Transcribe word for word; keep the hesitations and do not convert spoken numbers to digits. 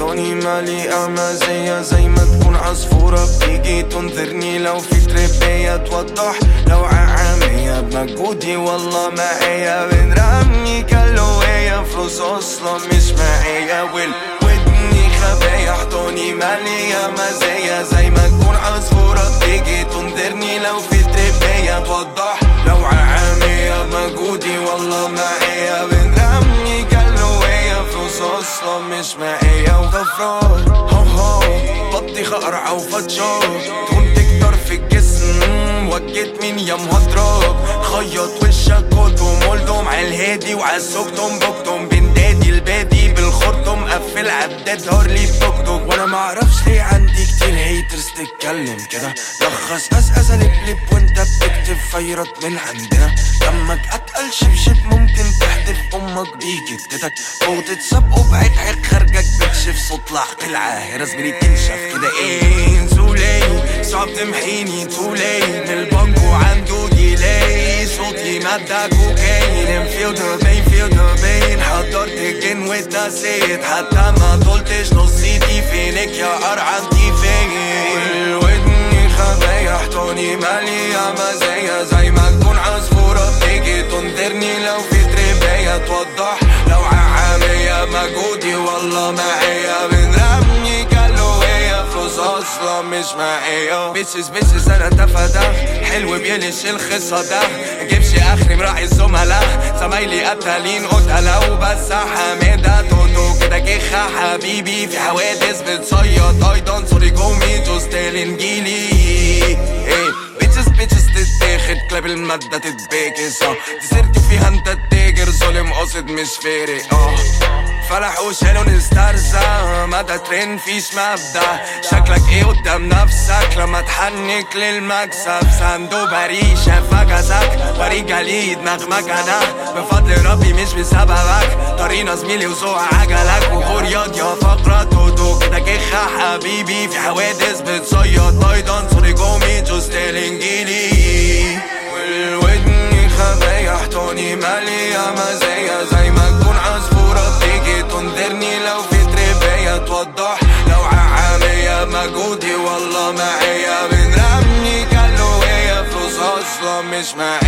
يحضني مالي أعمى زيها زي ما تكون عصفورة بتيجي تنذرني لو في تربية توضح لو عامية بمجهودي والله معايا بنرمي كالوية فلوس أصلا مش معايا والودني خبايا يحضني مالي أعمى زيها زي ما تكون عصفورة بتيجي تنذرني لو في تربية توضح لو عامية بمجهودي والله معايا بنرمي كالوية فلوس أصلا مش معايا وغفران هو هو بطيخة قرعة وفتشة تكون تكتر في الجسم وجيت مين يا مهدرج خيط وشك كوتهم قولتهم عالهادي وعالسكتم بكتم بندادي البادي بالخرطم قفل عداد هارلي بتكتب وانا معرفش ليه عندي كتير هيترز تتكلم كده لخص أسأسة لبلب وانت بتكتب فيرت من عندنا دمك اتقل شبشب ممكن تحدف امك بيجدتك او تتسابقوا بعيد حق خارجك بتشف صوت لحق العاهرة زميلي تنشف كده ايه زولي صعب تمحيني تولي من البنكو عنده ديلاي صوتي مادة كوكايين انفيل دبين فيل دبين حضرت الجن واتنسيت حتى ما طولتش نصيتي فينك يا قرعة انتي فين والودني خبايا يحضني مالي أعمى زيها زي ما تكون عصفورة بتيجي تنذرني لو في تربية توضح لو عامية مجهودي والله معايا بنرمي كالوية فلوس أصلا مش معايا بيتشز بيتشز أنا تفادى حلو بيلش الخصة ده جيبش آخري مراعي الزملاء زمايلي قتالين قتلة وبس حمادة توتو كده كيخة حبيبي في حوادث بتصيط أيضا سوري جومي جوستيل انجيلي ايه بيتشز بيتشز تتاخد كلاب المادة تتباكس اه تسرت فيها انت التاجر ظالم قاصد مش فارق اه فلح وشالوا نسترزق مدى ترين فيش مبدأ شكلك ايه قدام نفسك لما تحنك للمكسب صندوق بريء شافك عزك وري جليد مغمك انا بفضل ربي مش بسببك طرينا زميلي وزوق عجلك وغور ياض يا فقرة تودو كده كيخة حبيبي في حوادث بتصيط ايضا سوري جومي جوستيل انجيلي والودني خبايا يحضني مالي أعمى زيها زي ما تكون عصفورة بتيجي تنذرني لو في تربية توضح لو عامية مجهودي والله معايا بنرمي كالوية فلوس أصلا مش معايا